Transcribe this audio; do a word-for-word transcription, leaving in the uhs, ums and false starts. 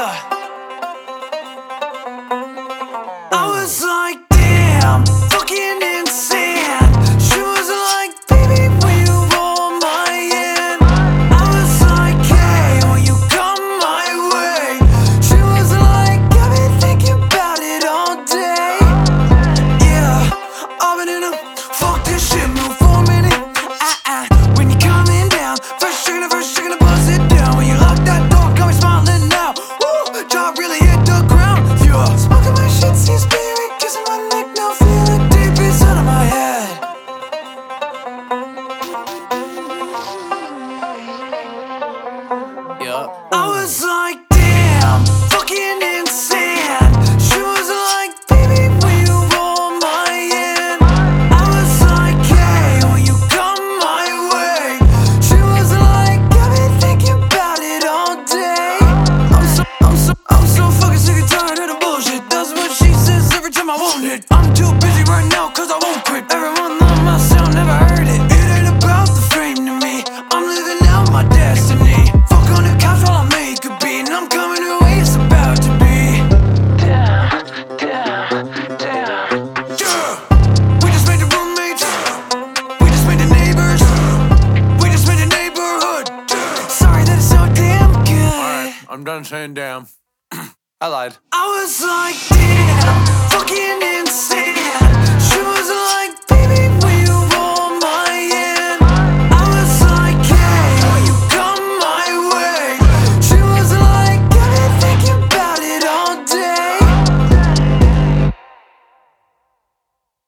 Yeah. I was like, damn, fucking insane. She was like, baby, will you roll my hand? I was like, hey, will you come my way? She was like, I've been thinking about it all day. Yeah, I've been in a fuck this shit mood for a minute. Ah, ah, when you're coming down, first you're gonna, first you're gonna bust it down. When you lock that door, got me smiling now. Woo, jaw really hit the ground. Yeah, smoking my shit, see spirit, kissing my neck, now feel it deep inside of my head. Yeah, I was like, damn, fucking insane. She was like, baby, will you roll my hand? I was like, hey, will you come my way? She was like, I've been thinking about it all day. I'm so, I'm so, I'm so fucking sick and tired of the bullshit. That's what she says every time I want it. I'm too busy right now cause I won't quit. Everyone on my sound never heard it. It ain't about the fame to me. I'm living out my destiny. Fuck on the couch while I make a beat. And I'm coming to where it's about to be. Damn, damn, damn. Yeah. We just made the roommates. We just made the neighbors. We just made the neighborhood. Sorry that it's so damn good. Alright, I'm done saying damn. I lied. I was like, damn, fucking insane. She was